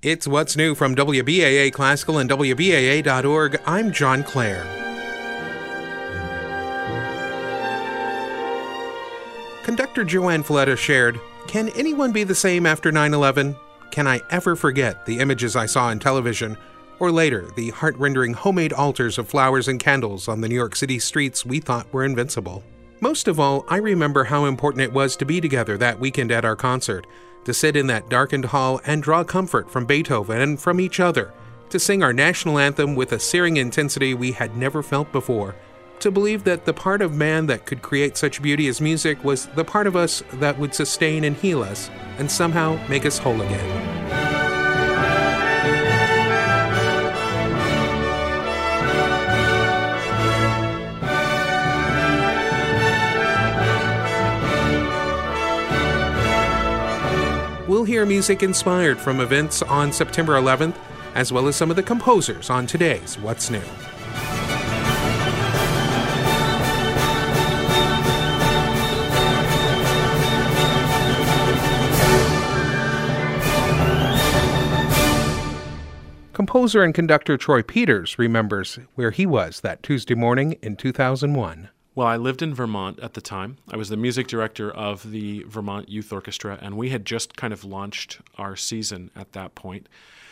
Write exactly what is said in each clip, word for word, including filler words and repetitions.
It's What's New from W B A A Classical and W B A A dot org. I'm John Clare. Conductor Joanne Falletta shared, "Can anyone be the same after nine eleven? Can I ever forget the images I saw on television, or later, the heart-rending homemade altars of flowers and candles on the New York City streets we thought were invincible? Most of all, I remember how important it was to be together that weekend at our concert, to sit in that darkened hall and draw comfort from Beethoven and from each other, to sing our national anthem with a searing intensity we had never felt before, to believe that the part of man that could create such beauty as music was the part of us that would sustain and heal us, and somehow make us whole again." We'll hear music inspired from events on September eleventh, as well as some of the composers on today's What's New. Composer and conductor Troy Peters remembers where he was that Tuesday morning in two thousand one. Well, I lived in Vermont at the time. I was the music director of the Vermont Youth Orchestra, and we had just kind of launched our season at that point.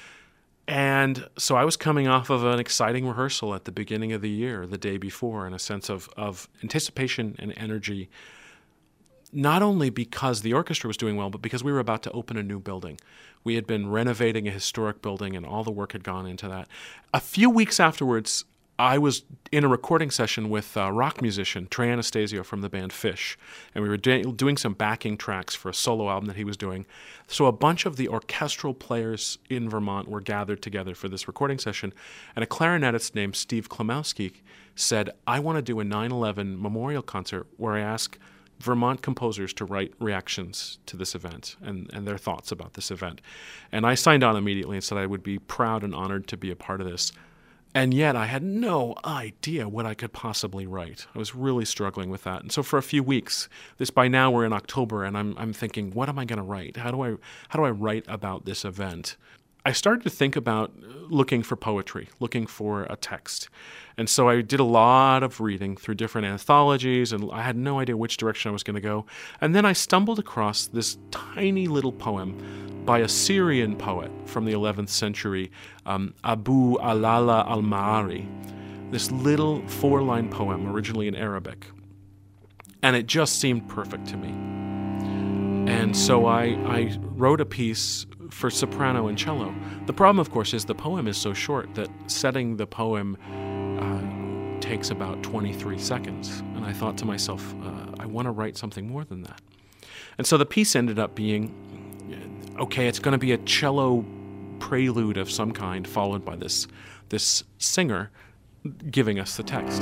And so I was coming off of an exciting rehearsal at the beginning of the year, the day before, in a sense of, of anticipation and energy, not only because the orchestra was doing well, but because we were about to open a new building. We had been renovating a historic building, and all the work had gone into that. A few weeks afterwards, I was in a recording session with a rock musician, Trey Anastasio from the band Fish, and we were do- doing some backing tracks for a solo album that he was doing. So a bunch of the orchestral players in Vermont were gathered together for this recording session, and a clarinetist named Steve Klimowski said, "I want to do a nine eleven memorial concert where I ask Vermont composers to write reactions to this event and, and their thoughts about this event." And I signed on immediately and said I would be proud and honored to be a part of this. And yet I had no idea what I could possibly write. I was really struggling with that. And so for a few weeks, this by now we're in October, and I'm I'm thinking, what am I going to write? How do I how do I write about this event? I started to think about looking for poetry, looking for a text. And so I did a lot of reading through different anthologies, and I had no idea which direction I was going to go. And then I stumbled across this tiny little poem by a Syrian poet from the eleventh century, um, Abu Alala al-Ma'ari, this little four-line poem, originally in Arabic. And it just seemed perfect to me. And so I, I wrote a piece for soprano and cello. The problem, of course, is the poem is so short that setting the poem uh, takes about twenty-three seconds. And I thought to myself, uh, I want to write something more than that. And so the piece ended up being, okay, it's going to be a cello prelude of some kind, followed by this, this singer giving us the text.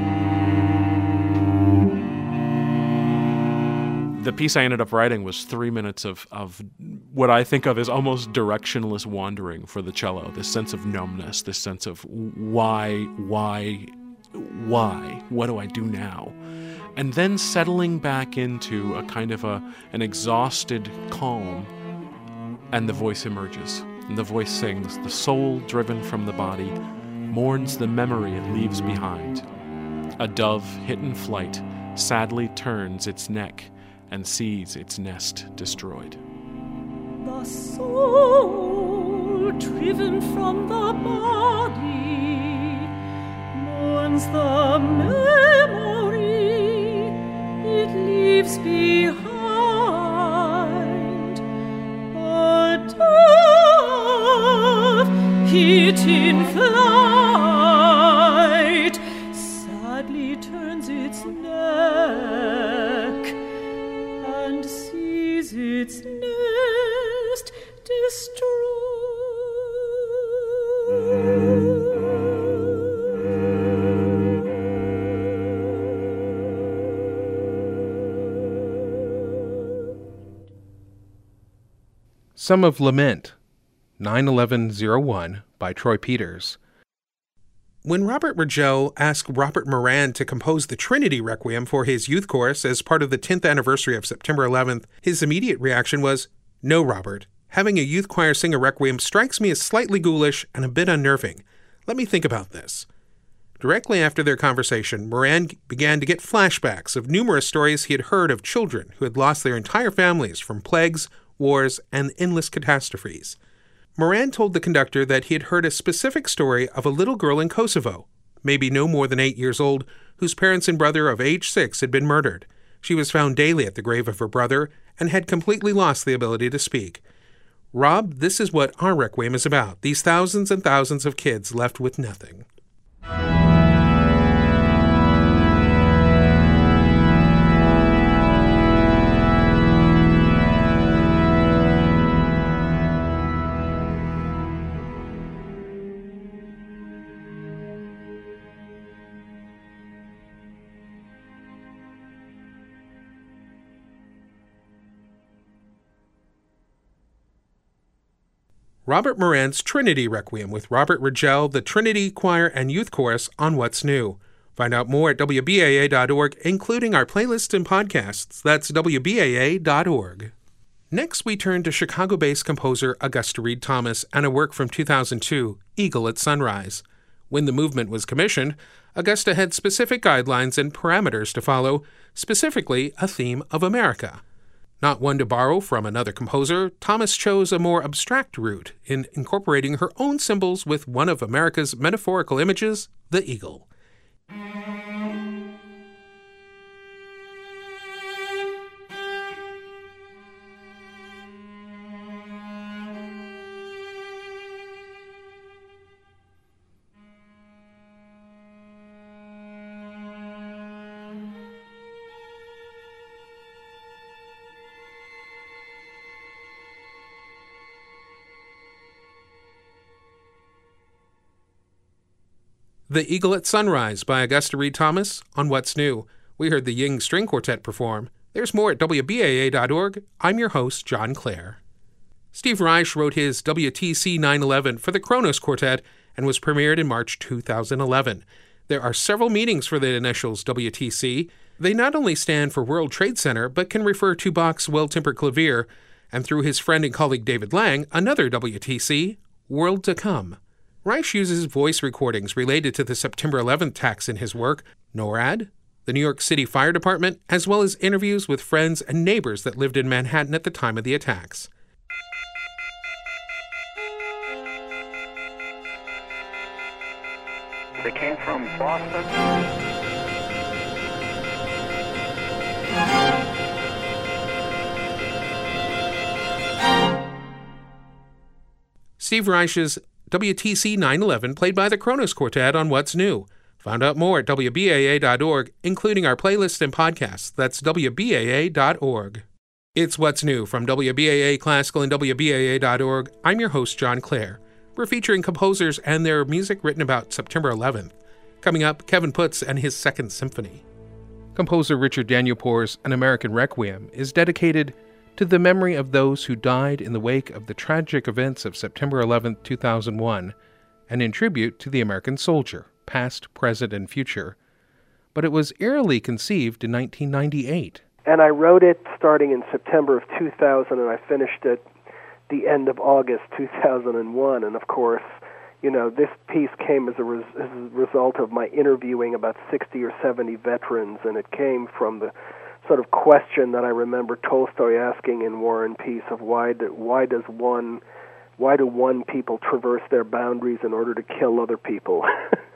The piece I ended up writing was three minutes of, of what I think of as almost directionless wandering for the cello, this sense of numbness, this sense of why, why, why, what do I do now? And then settling back into a kind of a an exhausted calm, and the voice emerges, and the voice sings, "The soul driven from the body mourns the memory it leaves behind. A dove hit in flight sadly turns its neck and sees its nest destroyed." The soul driven from the body mourns the memory it leaves behind. A dove hit in flight sadly turns its neck and sees its nest destroyed. Some of Lament, nine eleven oh one, by Troy Peters. When Robert Rogel asked Robert Moran to compose the Trinity Requiem for his youth chorus as part of the tenth anniversary of September eleventh, his immediate reaction was, "No, Robert, Having a youth choir sing a requiem strikes me as slightly ghoulish and a bit unnerving. Let me think about this. Directly after their conversation, Moran began to get flashbacks of numerous stories he had heard of children who had lost their entire families from plagues, wars, and endless catastrophes. Moran told the conductor that he had heard a specific story of a little girl in Kosovo, maybe no more than eight years old, whose parents and brother of age six had been murdered. She was found daily at the grave of her brother and had completely lost the ability to speak. Rob, this is what our Requiem is about, these thousands and thousands of kids left with nothing. Robert Moran's Trinity Requiem with Robert Rigel, the Trinity Choir and Youth Chorus on What's New. Find out more at W B A A dot org, including our playlists and podcasts. That's W B A A dot org. Next, we turn to Chicago-based composer Augusta Reed Thomas and a work from two thousand two, Eagle at Sunrise. When the movement was commissioned, Augusta had specific guidelines and parameters to follow, specifically a theme of America. Not one to borrow from another composer, Thomas chose a more abstract route in incorporating her own symbols with one of America's metaphorical images, the eagle. The Eagle at Sunrise by Augusta Reed Thomas on What's New. We heard the Ying String Quartet perform. There's more at W B A A dot org. I'm your host, John Clare. Steve Reich wrote his W T C nine eleven for the Kronos Quartet and was premiered in March two thousand eleven. There are several meanings for the initials W T C. They not only stand for World Trade Center, but can refer to Bach's Well-Tempered Clavier, and through his friend and colleague David Lang, another W T C, World to Come. Reich uses voice recordings related to the September eleventh attacks in his work, NORAD, the New York City Fire Department, as well as interviews with friends and neighbors that lived in Manhattan at the time of the attacks. They came from Boston. Steve Reich's W T C nine eleven played by the Kronos Quartet on What's New. Find out more at W B A A dot org, including our playlists and podcasts. That's W B A A dot org. It's What's New from W B A A Classical and W B A A dot org. I'm your host, John Clare. We're featuring composers and their music written about September eleventh. Coming up, Kevin Putz and his Second Symphony. Composer Richard Danyelpour's An American Requiem is dedicated to the memory of those who died in the wake of the tragic events of September eleventh, two thousand one, and in tribute to the American soldier, past, present, and future. But it was eerily conceived in nineteen ninety-eight. And I wrote it starting in September of two thousand, and I finished it the end of August two thousand one. And of course, you know, this piece came as a, res- as a result of my interviewing about sixty or seventy veterans, and it came from the sort of question that I remember Tolstoy asking in War and Peace of why do, why does one why do one people traverse their boundaries in order to kill other people?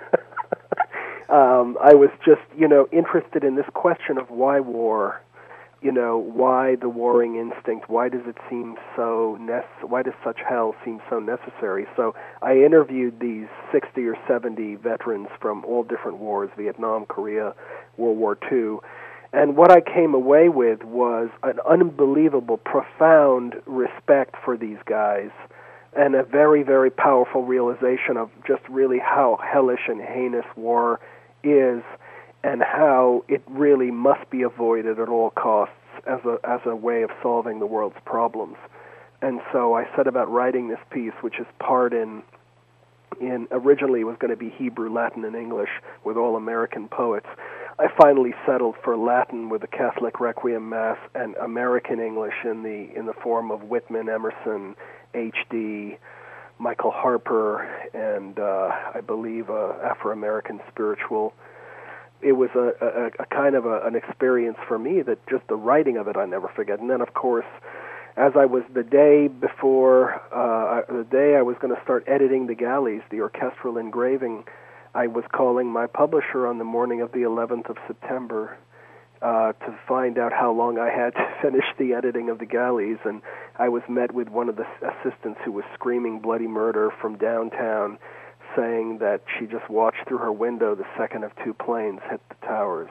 um, I was just, you know, interested in this question of why war, you know, why the warring instinct, why does it seem so nece- why does such hell seem so necessary? So I interviewed these sixty or seventy veterans from all different wars, Vietnam, Korea, World War Two. And what I came away with was an unbelievable, profound respect for these guys and a very, very powerful realization of just really how hellish and heinous war is and how it really must be avoided at all costs as a as a way of solving the world's problems. And so I set about writing this piece, which is part in, in originally was going to be Hebrew, Latin, and English with all American poets. I finally settled for Latin with the Catholic Requiem Mass and American English in the in the form of Whitman, Emerson, H D, Michael Harper, and uh, I believe uh, Afro-American spiritual. It was a, a, a kind of a, an experience for me that just the writing of it I never forget. And then, of course, as I was the day before, uh, the day I was going to start editing the galleys, the orchestral engraving, I was calling my publisher on the morning of the eleventh of September uh, to find out how long I had to finish the editing of the galleys. And I was met with one of the assistants who was screaming bloody murder from downtown, saying that she just watched through her window the second of two planes hit the towers.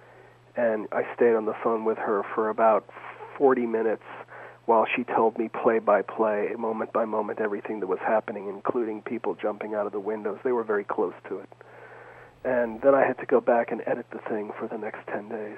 And I stayed on the phone with her for about forty minutes while she told me play by play, moment by moment, everything that was happening, including people jumping out of the windows. They were very close to it. And then I had to go back and edit the thing for the next ten days.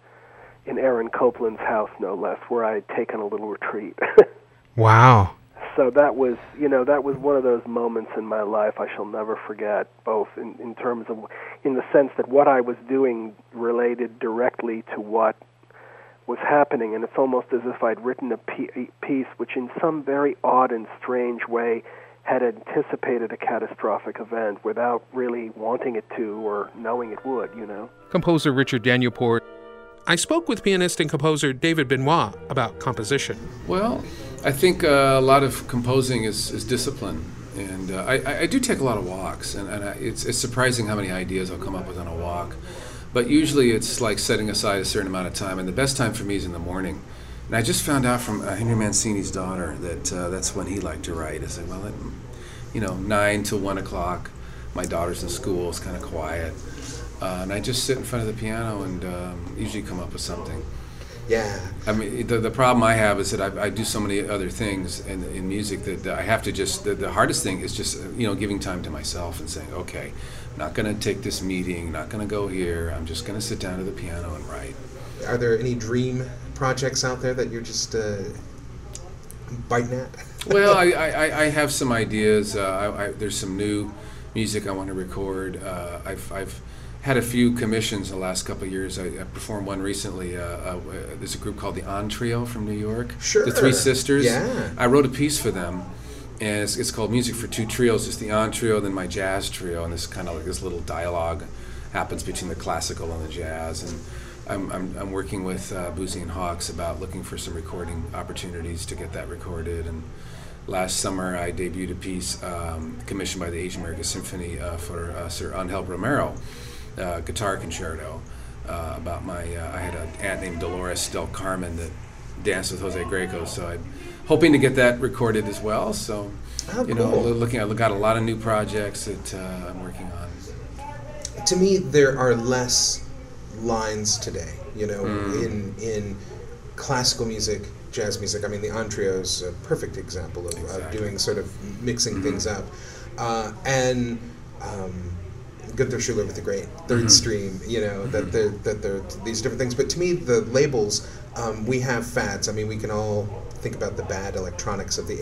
In Aaron Copland's house, no less, where I had taken a little retreat. Wow. So that was, you know, that was one of those moments in my life I shall never forget, both in, in terms of, in the sense that what I was doing related directly to what was happening, and it's almost as if I'd written a piece which in some very odd and strange way had anticipated a catastrophic event without really wanting it to or knowing it would, you know. Composer Richard Danielpour. I spoke with pianist and composer David Benoit about composition. Well, I think uh, a lot of composing is, is discipline, and uh, I, I do take a lot of walks, and, and I, it's, it's surprising how many ideas I'll come up with on a walk. But usually it's like setting aside a certain amount of time, and the best time for me is in the morning. And I just found out from uh, Henry Mancini's daughter that uh, that's when he liked to write. I said, well, at, you know, nine to one o'clock, my daughter's in school, it's kind of quiet. Uh, and I just sit in front of the piano and um, usually come up with something. Yeah. I mean, the, the problem I have is that I, I do so many other things in, in music that I have to just, the, the hardest thing is just, you know, giving time to myself and saying, okay, I'm not going to take this meeting, not going to go here, I'm just going to sit down to the piano and write. Are there any dream projects out there that you're just uh, biting at? Well, I, I, I have some ideas. Uh, I, I, there's some new music I want to record. Uh, I've, I've had a few commissions the last couple of years. I, I performed one recently. Uh, uh, there's a group called the On Trio from New York. Sure. The Three Sisters. Yeah. I wrote a piece for them, and it's, it's called Music for Two Trios. It's the On Trio, then my jazz trio, and this kind of like this little dialogue happens between the classical and the jazz. And I'm I'm, I'm working with uh, Boosey and Hawkes about looking for some recording opportunities to get that recorded. And last summer I debuted a piece um, commissioned by the Asian American Symphony uh, for uh, Sir Angel Romero. Uh, guitar concerto uh, about my, uh, I had an aunt named Dolores Del Carmen that danced with Jose Greco, so I'm hoping to get that recorded as well. So, oh, you cool. know, looking, I've got a lot of new projects that uh, I'm working on. To me, there are less lines today, you know, mm. in in classical music, jazz music. I mean, the On Trio is a perfect example of, exactly. of doing sort of mixing mm-hmm. things up. Uh, and um, Gunther Schuller with the great Third mm-hmm. Stream, you know, mm-hmm. that they're, that they're these different things. But to me, the labels, um, we have fads. I mean, we can all think about the bad electronics of the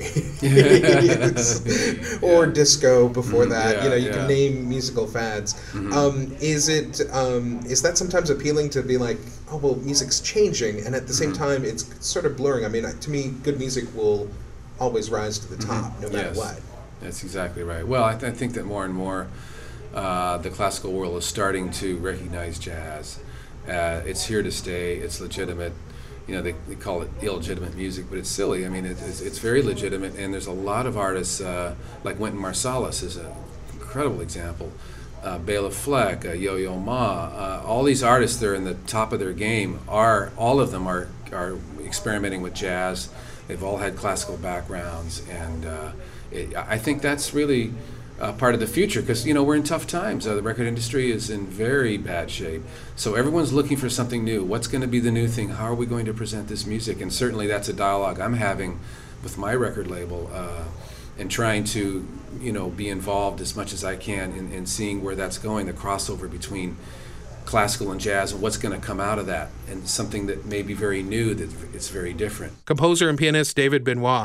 eighties or yeah. disco before mm-hmm. that. Yeah, you know, you yeah. can name musical fads. Mm-hmm. Um, is it um, is that sometimes appealing to be like, oh, well, music's changing, and at the same mm-hmm. time, it's sort of blurring. I mean, to me, good music will always rise to the top, mm-hmm. no matter yes. what. That's exactly right. Well, I, th- I think that more and more Uh, the classical world is starting to recognize jazz. Uh, it's here to stay. It's legitimate. You know, they, they call it illegitimate music, but it's silly. I mean, it, it's, it's very legitimate, and there's a lot of artists, uh, like Wynton Marsalis is an incredible example. Uh, Bela Fleck, uh, Yo-Yo Ma, uh, all these artists that are in the top of their game are, all of them are, are experimenting with jazz. They've all had classical backgrounds, and uh, it, I think that's really Uh, part of the future, because you know we're in tough times. Uh, the record industry is in very bad shape, so everyone's looking for something new. What's going to be the new thing? How are we going to present this music? And certainly that's a dialogue I'm having with my record label, uh, and trying to you know be involved as much as I can in, in seeing where that's going, the crossover between classical and jazz, and what's going to come out of that, and something that may be very new, that it's very different. Composer and pianist David Benoit.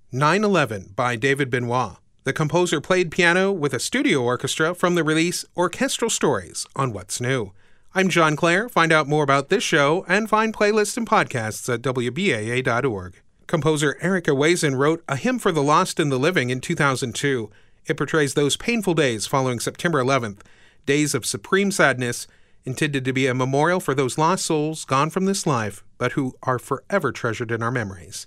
nine eleven by David Benoit. The composer played piano with a studio orchestra from the release Orchestral Stories on What's New. I'm John Clare. Find out more about this show and find playlists and podcasts at W B A A dot org. Composer Erica Wazen wrote A Hymn for the Lost and the Living in two thousand two. It portrays those painful days following September eleventh, days of supreme sadness, intended to be a memorial for those lost souls gone from this life, but who are forever treasured in our memories.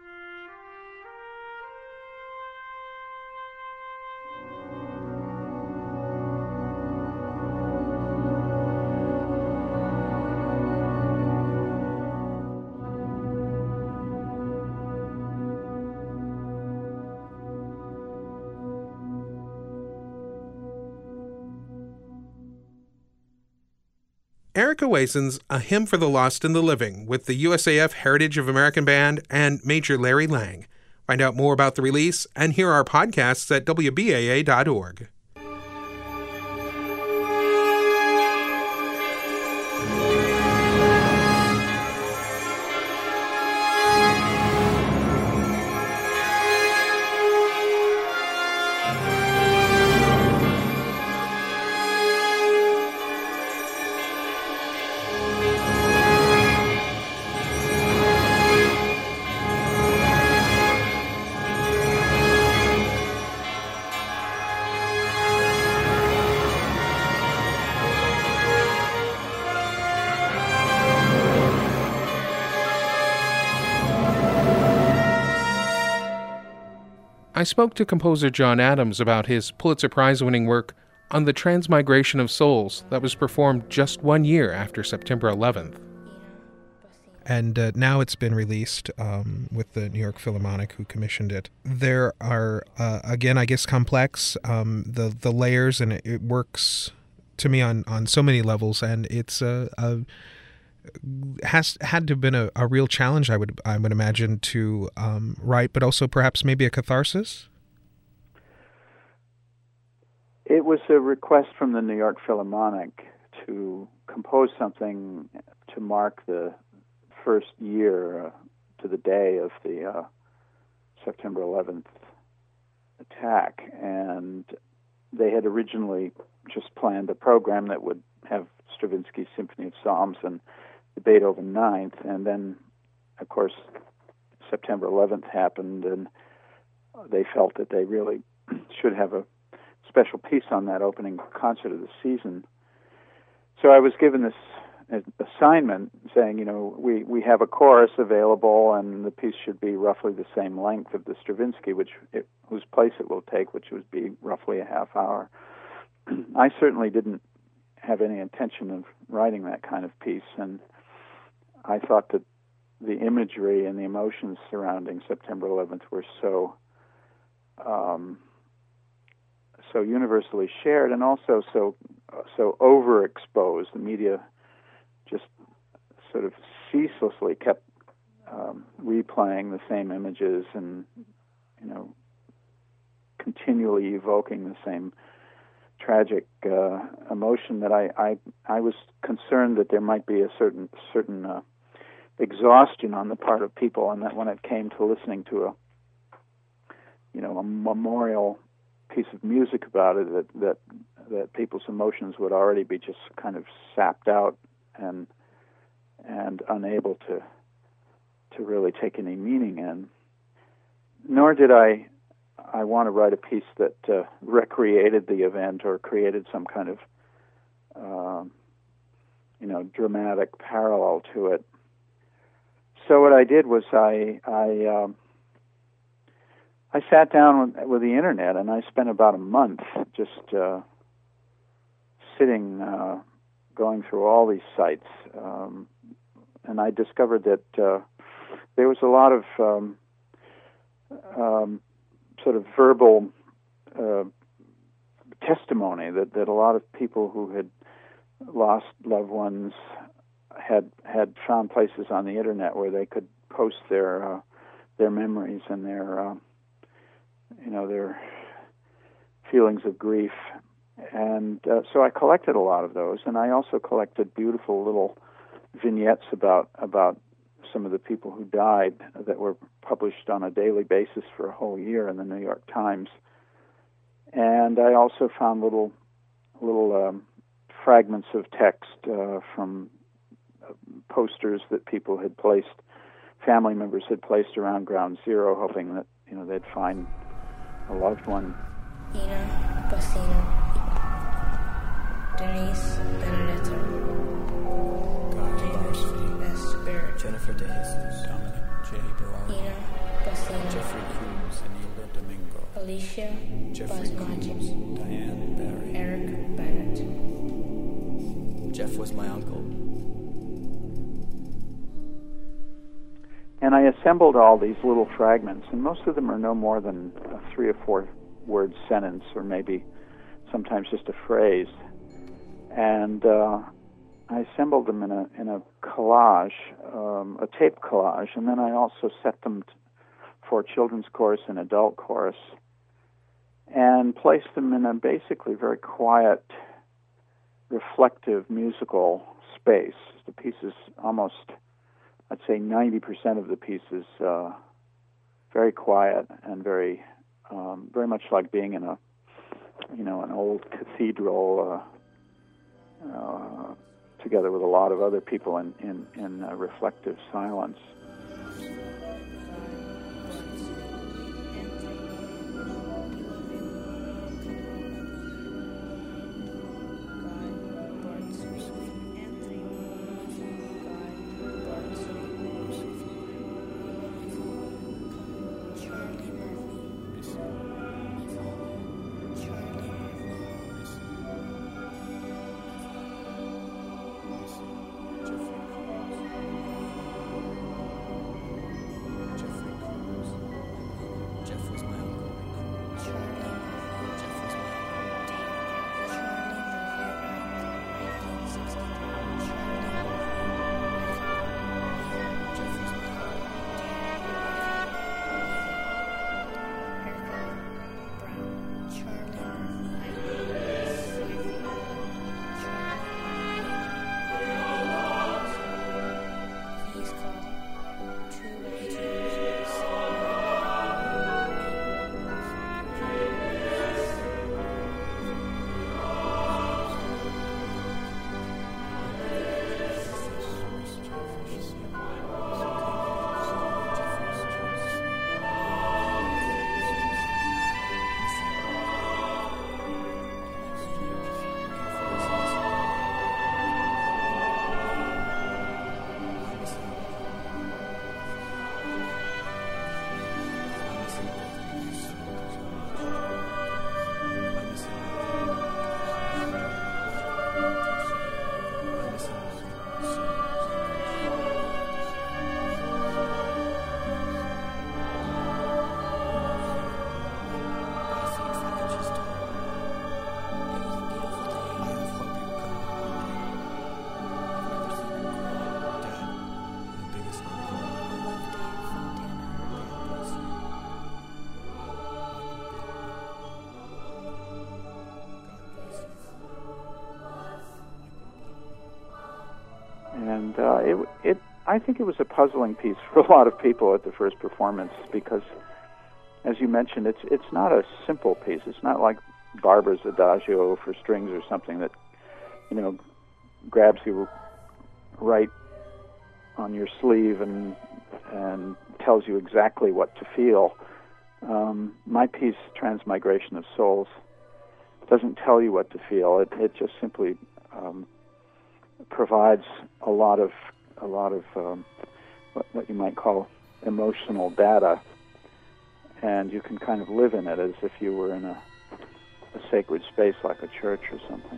Erica Wazen's A Hymn for the Lost and the Living with the U S A F Heritage of American Band and Major Larry Lang. Find out more about the release and hear our podcasts at W B A A dot org. I spoke to composer John Adams about his Pulitzer Prize-winning work on the Transmigration of Souls that was performed just one year after September eleventh. And uh, now it's been released um, with the New York Philharmonic, who commissioned it. There are, uh, again, I guess, complex, um, the the layers, and it, it works to me on, on so many levels, and it's a... a has had to have been a, a real challenge, I would I would imagine, to um, write, but also perhaps maybe a catharsis? It was a request from the New York Philharmonic to compose something to mark the first year uh, to the day of the uh, September eleventh attack. And they had originally just planned a program that would have Stravinsky's Symphony of Psalms and the Beethoven Ninth, and then, of course, September eleventh happened, and they felt that they really should have a special piece on that opening concert of the season. So I was given this assignment saying, you know, we, we have a chorus available, and the piece should be roughly the same length of the Stravinsky, which it, whose place it will take, which would be roughly a half hour. I certainly didn't have any intention of writing that kind of piece, and I thought that the imagery and the emotions surrounding September eleventh were so um, so universally shared, and also so so overexposed. The media just sort of ceaselessly kept um, replaying the same images, and you know, continually evoking the same tragic uh, emotion, that I, I I was concerned that there might be a certain certain uh, exhaustion on the part of people, and that when it came to listening to a you know a memorial piece of music about it, that that that people's emotions would already be just kind of sapped out and and unable to to really take any meaning in. Nor did I. I want to write a piece that uh, recreated the event or created some kind of, um, you know, dramatic parallel to it. So what I did was I I, um, I sat down with, with the internet, and I spent about a month just uh, sitting, uh, going through all these sites, um, and I discovered that uh, there was a lot of um, um, sort of verbal uh, testimony that, that a lot of people who had lost loved ones had had found places on the internet where they could post their uh, their memories and their uh, you know their feelings of grief, and uh, so I collected a lot of those, and I also collected beautiful little vignettes about about some of the people who died that were published on a daily basis for a whole year in the New York Times. And I also found little little um, fragments of text uh, from uh, posters that people had placed, family members had placed around Ground Zero, hoping that, you know, they'd find a loved one. Ina Bacina, Denise Benedetto, James S. Barrett, Jennifer De Jesus, Dominic J. Bararo, Ina Bacina, Jeffrey Cruz, Anila Domingo, Alicia Jeffrey Cruz, Basmati, Diane Barry, Eric Bennett. Jeff was my uncle. And I assembled all these little fragments, and most of them are no more than a three or four word sentence, or maybe sometimes just a phrase. And uh, I assembled them in a in a collage, um, a tape collage, and then I also set them t- for children's chorus and adult chorus, and placed them in a basically very quiet, reflective musical space. The pieces almost, I'd say ninety percent of the pieces, uh, very quiet and very, um, very much like being in a, you know, an old cathedral, uh, uh, together with a lot of other people in in, in uh, reflective silence. And uh, it, it, I think it was a puzzling piece for a lot of people at the first performance because, as you mentioned, it's it's not a simple piece. It's not like Barber's Adagio for strings or something that, you know, grabs you right on your sleeve and and tells you exactly what to feel. Um, my piece, Transmigration of Souls, doesn't tell you what to feel. It it just simply um, provides a lot of a lot of um, what, what you might call emotional data, and you can kind of live in it as if you were in a, a sacred space like a church or something.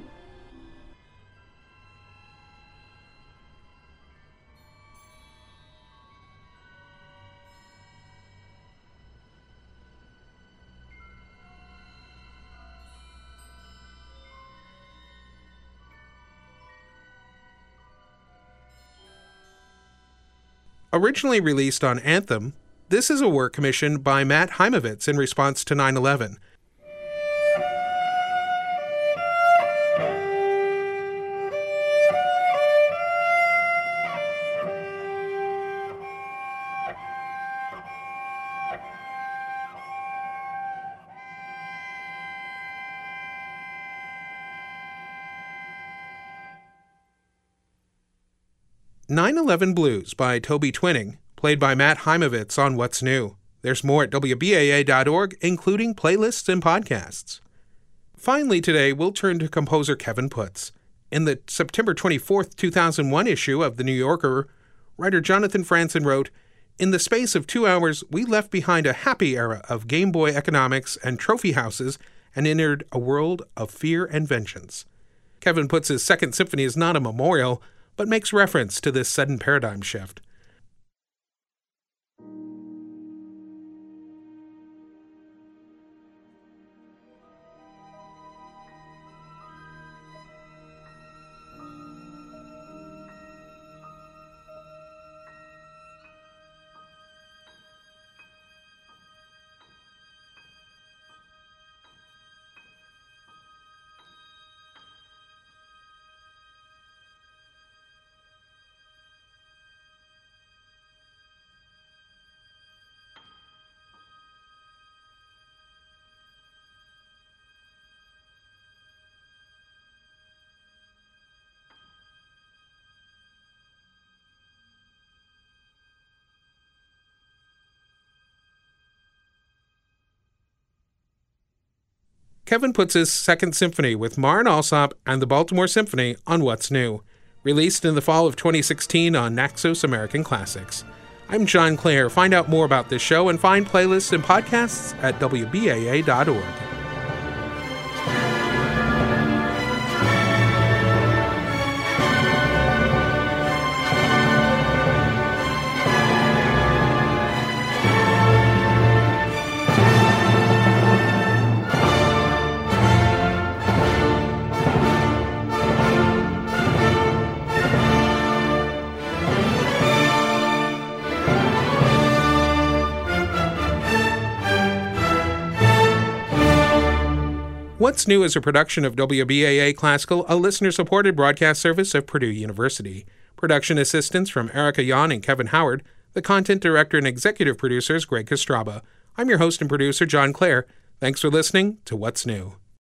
Originally released on Anthem, this is a work commissioned by Matt Heimovitz in response to nine eleven. nine eleven Blues by Toby Twinning, played by Matt Heimovitz on What's New. There's more at W B A A dot org, including playlists and podcasts. Finally today, we'll turn to composer Kevin Putz. In the September twenty-fourth, two thousand one issue of The New Yorker, writer Jonathan Franzen wrote, "In the space of two hours, we left behind a happy era of Game Boy economics and trophy houses and entered a world of fear and vengeance." Kevin Putz's Second Symphony is not a memorial, but makes reference to this sudden paradigm shift. Kevin Putz's Second Symphony with Maren Alsop and the Baltimore Symphony on What's New, released in the fall of twenty sixteen on Naxos American Classics. I'm John Clare. Find out more about this show and find playlists and podcasts at W B A A dot org. What's New is a production of W B A A Classical, a listener-supported broadcast service of Purdue University. Production assistance from Erica Yon and Kevin Howard. The content director and executive producer is Greg Kostraba. I'm your host and producer, John Clare. Thanks for listening to What's New.